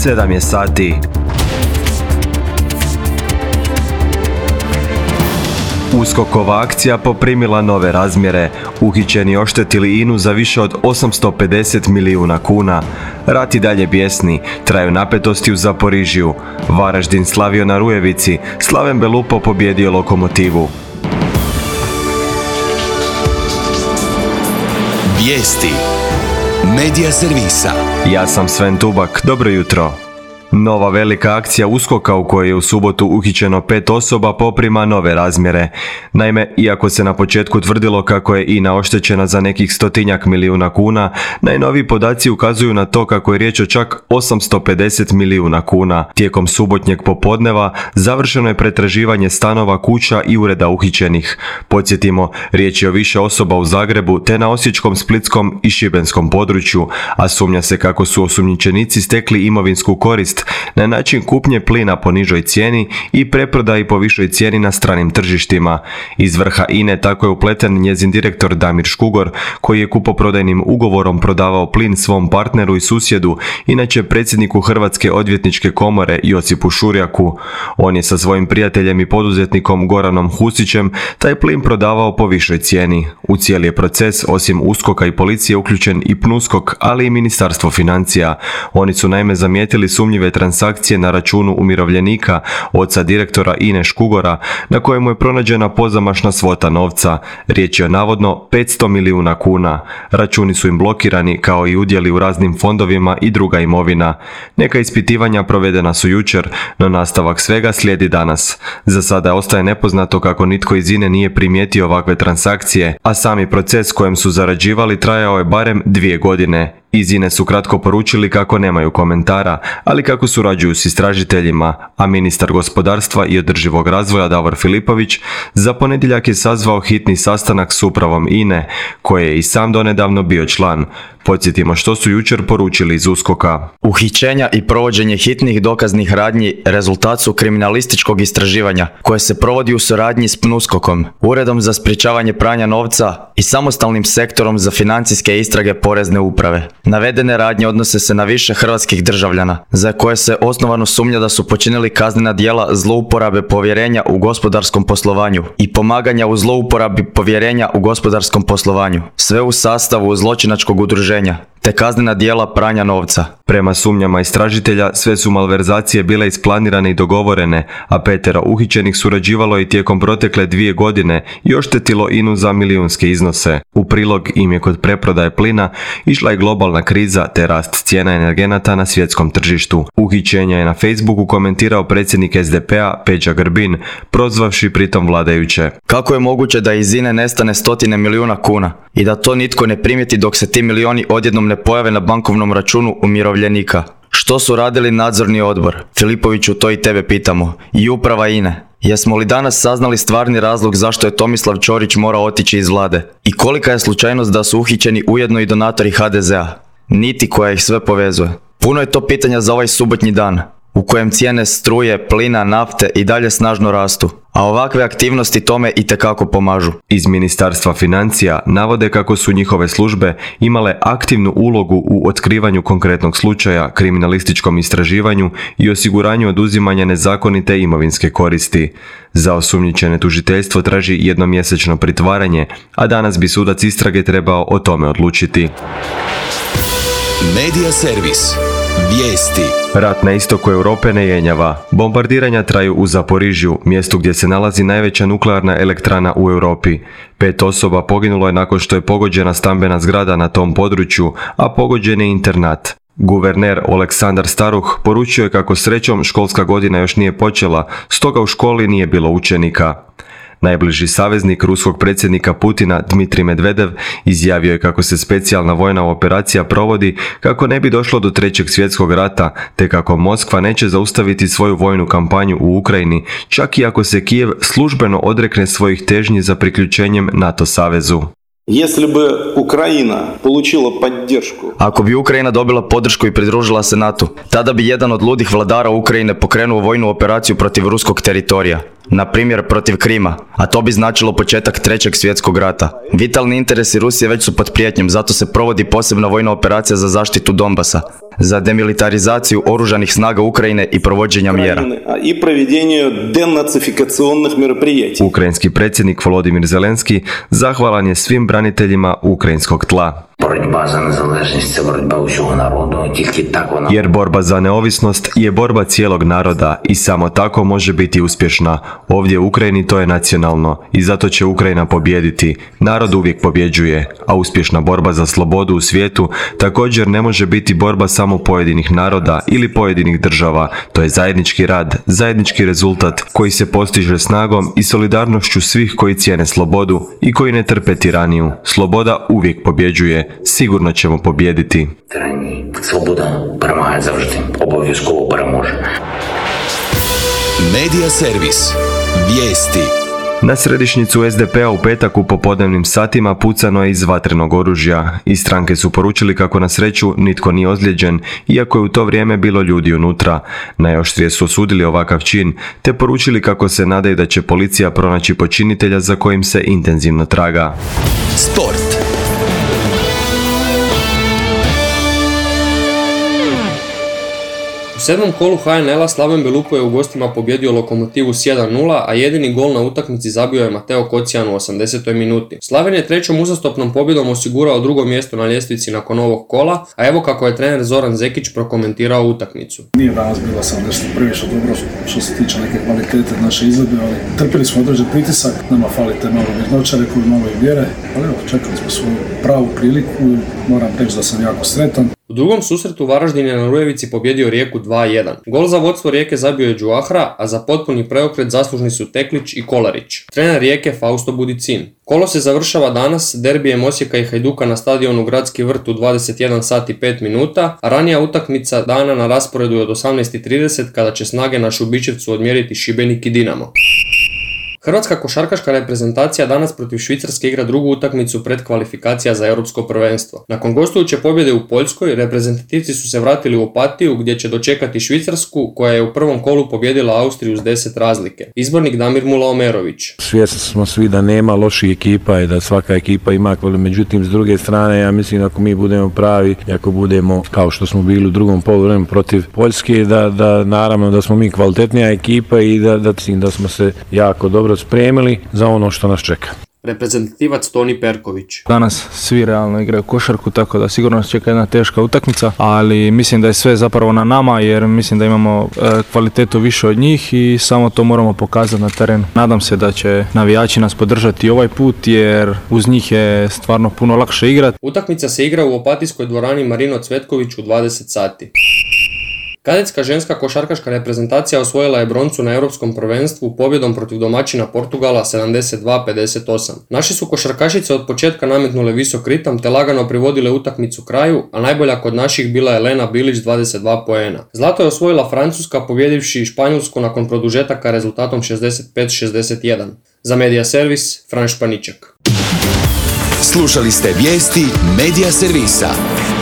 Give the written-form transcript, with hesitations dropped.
7 je sati. USKOK-ova akcija poprimila nove razmjere. Uhićeni oštetili INA-u za više od 850 milijuna kuna. Rat i dalje bijesni, traju napetosti u Zaporižju. Varaždin slavio na Rujevici, Slaven Belupo pobjedio Lokomotivu. Vijesti Medija servisa. Ja sam Sven Tubak, dobro jutro. Nova velika akcija USKOK-a u kojoj je u subotu uhićeno 5 osoba poprima nove razmjere. Naime, iako se na početku tvrdilo kako je INA oštećena za nekih 100 milijuna kuna, najnoviji podaci ukazuju na to kako je riječ o čak 850 milijuna kuna. Tijekom subotnjeg popodneva završeno je pretraživanje stanova, kuća i ureda uhićenih. Podsjetimo, riječ je o više osoba u Zagrebu te na osječkom, splitskom i šibenskom području, a sumnja se kako su osumnjičenici stekli imovinsku korist na način kupnje plina po nižoj cijeni i preprodaji po višoj cijeni na stranim tržištima. Iz vrha INA-e tako je upleten njezin direktor Damir Škugor, koji je kupoprodajnim ugovorom prodavao plin svom partneru i susjedu, inače predsjedniku Hrvatske odvjetničke komore Josipu Šurjaku. On je sa svojim prijateljem i poduzetnikom Goranom Husićem taj plin prodavao po višoj cijeni. U cijeli je proces, osim USKOK-a i policije, uključen i PNUSKOK, ali i Ministarstvo financija. Oni su naime zamijetili sumnjive transakcije na računu umirovljenika, oca direktora INA-e Škugora, na kojemu je pronađena pozamašna svota novca. Riječ je o navodno 500 milijuna kuna. Računi su im blokirani, kao i udjeli u raznim fondovima i druga imovina. Neka ispitivanja provedena su jučer, no nastavak svega slijedi danas. Za sada ostaje nepoznato kako nitko iz INA-e nije primijetio ovakve transakcije, a sami proces kojem su zarađivali trajao je barem 2 godine. Iz INA-e su kratko poručili kako nemaju komentara, ali kako surađuju s istražiteljima, a ministar gospodarstva i održivog razvoja Davor Filipović za ponedjeljak je sazvao hitni sastanak s upravom INA-e, koje je i sam donedavno bio član. Podsjetimo što su jučer poručili iz USKOK-a. Uhićenja i provođenje hitnih dokaznih radnji rezultat su kriminalističkog istraživanja koje se provodi u suradnji s PNUSKOK-om, Uredom za sprječavanje pranja novca i samostalnim sektorom za financijske istrage Porezne uprave. Navedene radnje odnose se na više hrvatskih državljana, za koje se osnovano sumnja da su počinili kaznena djela zlouporabe povjerenja u gospodarskom poslovanju i pomaganja u zlouporabi povjerenja u gospodarskom poslovanju, sve u sastavu zločinačkog udruženja, te kaznena djela pranja novca. Prema sumnjama istražitelja, sve su malverzacije bile isplanirane i dogovorene, a 5 uhićenih surađivalo i tijekom protekle 2 godine i oštetilo INA-u za milijunske iznose. U prilog im je kod preprodaje plina išla i globalna kriza te rast cijena energenata na svjetskom tržištu. Uhićenja je na Facebooku komentirao predsjednik SDP-a Peđa Grbin, prozvavši pritom vladajuće. Kako je moguće da iz INA-e nestane 100 milijuna kuna i da to nitko ne primijeti dok se ti milijuni odjednom ne pojave na bankovnom računu umirovljenika? Što su radili nadzorni odbor? Filipoviću, to i tebe pitamo. I uprava INA-e. Jesmo li danas saznali stvarni razlog zašto je Tomislav Ćorić morao otići iz vlade? I kolika je slučajnost da su uhićeni ujedno i donatori HDZ-a? Niti koja ih sve povezuje. Puno je to pitanja za ovaj subotnji dan, u kojem cijene struje, plina, nafte i dalje snažno rastu, a ovakve aktivnosti tome itekako pomažu. Iz Ministarstva financija navode kako su njihove službe imale aktivnu ulogu u otkrivanju konkretnog slučaja, kriminalističkom istraživanju i osiguranju oduzimanja nezakonite imovinske koristi. Za osumnjičene tužiteljstvo traži jednomjesečno pritvaranje, a danas bi sudac istrage trebao o tome odlučiti. Medija servis. Vijesti. Rat na istoku Europe ne jenjava. Bombardiranja traju u Zaporižju, mjestu gdje se nalazi najveća nuklearna elektrana u Europi. 5 osoba poginulo je nakon što je pogođena stambena zgrada na tom području, a pogođen je internat. Guverner Oleksandar Staruh poručio je kako srećom školska godina još nije počela, stoga u školi nije bilo učenika. Najbliži saveznik ruskog predsjednika Putina, Dmitrij Medvedev, izjavio je kako se specijalna vojna operacija provodi kako ne bi došlo do 3. svjetskog rata, te kako Moskva neće zaustaviti svoju vojnu kampanju u Ukrajini, čak i ako se Kijev službeno odrekne svojih težnji za priključenjem NATO savezu. Ako bi Ukrajina dobila podršku i pridružila se NATO, tada bi jedan od ludih vladara Ukrajine pokrenuo vojnu operaciju protiv ruskog teritorija. na primjer protiv Krima, a to bi značilo početak Trećeg svjetskog rata. Vitalni interesi Rusije već su pod prijetnjom, zato se provodi posebna vojna operacija za zaštitu Donbasa, za demilitarizaciju oružanih snaga Ukrajine i provođenja mjera. I provođenje denacifikacionih мероприятий. Ukrajinski predsjednik Volodymyr Zelenski zahvalan je svim braniteljima ukrajinskog tla. Jer borba za neovisnost je borba cijelog naroda i samo tako može biti uspješna. Ovdje u Ukrajini to je nacionalno i zato će Ukrajina pobijediti. Narod uvijek pobjeđuje, a uspješna borba za slobodu u svijetu također ne može biti borba samo pojedinih naroda ili pojedinih država. To je zajednički rad, zajednički rezultat koji se postiže snagom i solidarnošću svih koji cijene slobodu i koji ne trpe tiraniju. Sloboda uvijek pobjeđuje. Sigurno ćemo pobijediti. Sloboda перемагає завжди. Обов'язково переможе. Medija servis. Vijesti. Na središnjicu SDP-a u petak u popodnevnim satima pucano je iz vatrenog oružja. Iz stranke su poručili kako na sreću nitko nije ozlijeđen, iako je u to vrijeme bilo ljudi unutra. Najoštrije su osudili ovakav čin, te poručili kako se nadaju da će policija pronaći počinitelja za kojim se intenzivno traga. Sport. U 7. kolu HNL-a Slaven Belupo je u gostima pobjedio Lokomotivu s 1-0, a jedini gol na utakmici zabio je Mateo Kocijan u 80. minuti. Slaven je trećom uzastopnom pobjedom osigurao drugo mjesto na ljestvici nakon ovog kola, a evo kako je trener Zoran Zekić prokomentirao utakmicu. Nije danas bilo sam nešto previše dobro što se tiče neke kvalitete naše izvedbe, ali trpili smo određen pritisak, nama fali te malo mirnoće, rekao bi malo i vjere, ali evo, čekali smo svoju pravu priliku i moram reći da sam jako sretan. U drugom susretu Varaždin je na Rujevici pobjedio Rijeku 2-1. Gol za vodstvo Rijeke zabio je Đuahra, a za potpuni preokret zaslužni su Teklić i Kolarić. Trener Rijeke Fausto Budicin. Kolo se završava danas derbijem Osijeka i Hajduka na stadionu Gradski vrt u 21 sat i 5 minuta, a ranija utakmica dana na rasporedu je od 18:30 kada će snage na Šubićevcu odmjeriti Šibenik i Dinamo. Hrvatska košarkaška reprezentacija danas protiv Švicarske igra drugu utakmicu predkvalifikacija za europsko prvenstvo. Nakon gostujuće pobjede u Poljskoj, reprezentativci su se vratili u Opatiju gdje će dočekati Švicarsku koja je u prvom kolu pobjedila Austriju s 10 razlike. Izbornik Damir Mulaomerović. Svjesni smo svi da nema loših ekipa i da svaka ekipa ima kvalitet, međutim s druge strane ja mislim ako mi budemo pravi i ako budemo kao što smo bili u drugom poluvremenu protiv Poljske, da naravno da smo mi kvalitetnija ekipa i da smo se jako dobro spremili za ono što nas čeka. Reprezentativac Toni Perković. Danas svi realno igraju košarku, tako da sigurno nas čeka jedna teška utakmica, ali mislim da je sve zapravo na nama jer mislim da imamo kvalitetu više od njih i samo to moramo pokazati na terenu. Nadam se da će navijači nas podržati ovaj put jer uz njih je stvarno puno lakše igrati. Utakmica se igra u Opatijskoj dvorani Marino Cvetković u 20 sati. Kadetska ženska košarkaška reprezentacija osvojila je broncu na europskom prvenstvu pobjedom protiv domaćina Portugala 72-58. Naši su košarkašice od početka nametnule visok ritam te lagano privodile utakmicu kraju, a najbolja kod naših bila je Lena Bilić 22 poena. Zlato je osvojila Francuska pobjedivši Španjolsku nakon produžetaka rezultatom 65-61. Za Medija servis, Fran Španiček. Slušali ste vijesti Medija servisa.